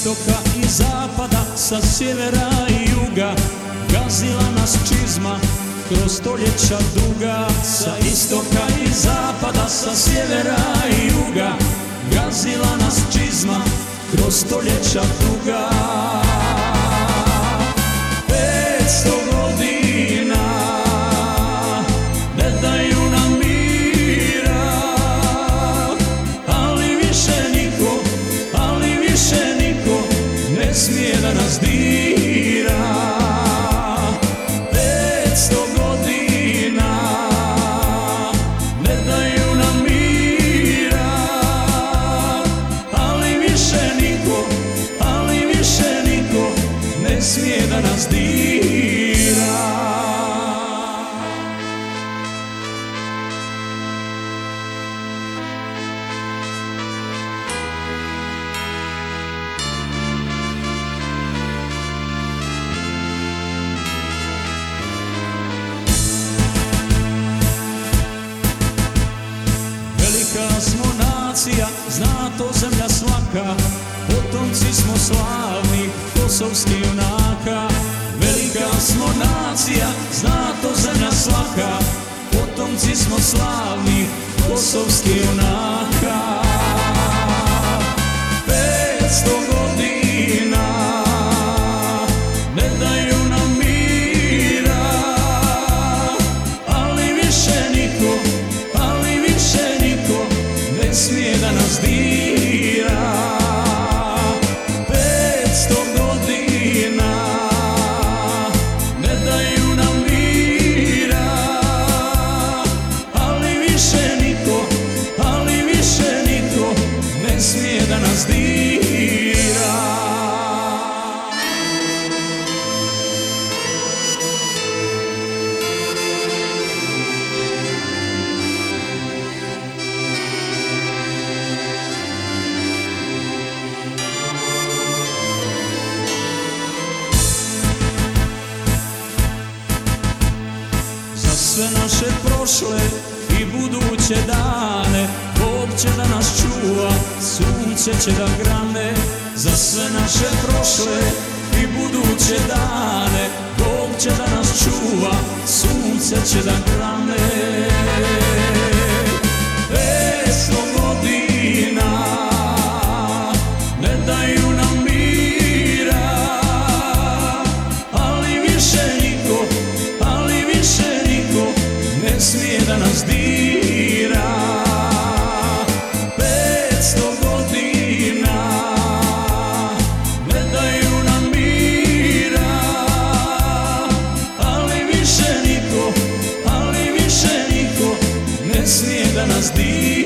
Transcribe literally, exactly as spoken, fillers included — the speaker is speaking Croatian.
istoka i zapada, sa sjevera i juga, gazila nas čizma kroz stoljeća duga. Sa istoka i zapada, sa sjevera i juga, gazila nas čizma kroz stoljeća duga. Petsto godina ne daju nam mira, ali više niko, ali više niko ne smije da nas dira. Petsto godina ne daju nam mira, ali više niko, ali više niko ne smije da nas dira. Velika smo nacija, zna to zemlja svaka, potomci smo slavnih kosovskih junaka. Velika smo nacija, zna to zemlja svaka, potomci smo slavnih kosovskih junaka. Petsto godina ne daju nam mira, ali više niko, ali više niko ne smije da nas dira. Petsto godina ne daju nam mira, ali više niko, ali više niko ne smije da nas dira. Sve naše prošle i buduće dane, Bog će da nas čuva, sunce će da grane. Za sve naše prošle i buduće dane, Bog će da nas čuva, sunce će da grane. Petsto godina ne daju nam mira, ali više niko, ali više niko ne smije da nas dira. Petsto godina ne daju nam mira, ali više niko, ali više niko ne smije da nas dira.